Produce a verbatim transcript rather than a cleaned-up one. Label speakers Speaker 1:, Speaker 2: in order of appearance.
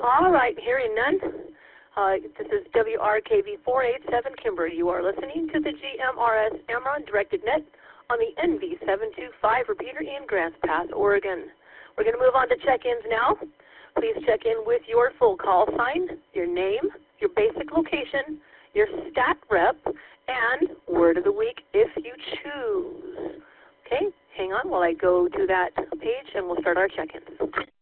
Speaker 1: All right, hearing none. Uh, this is W R K V four eight seven Kimber. You are listening to the G M R S Amron Directed Net on the N V seven two five repeater in Grants Pass, Oregon. We're going to move on to check-ins now. Please check in with your full call sign, your name, your basic location, your stat rep, and word of the week if you choose. Okay, hang on while I go to that page and we'll start our check-ins.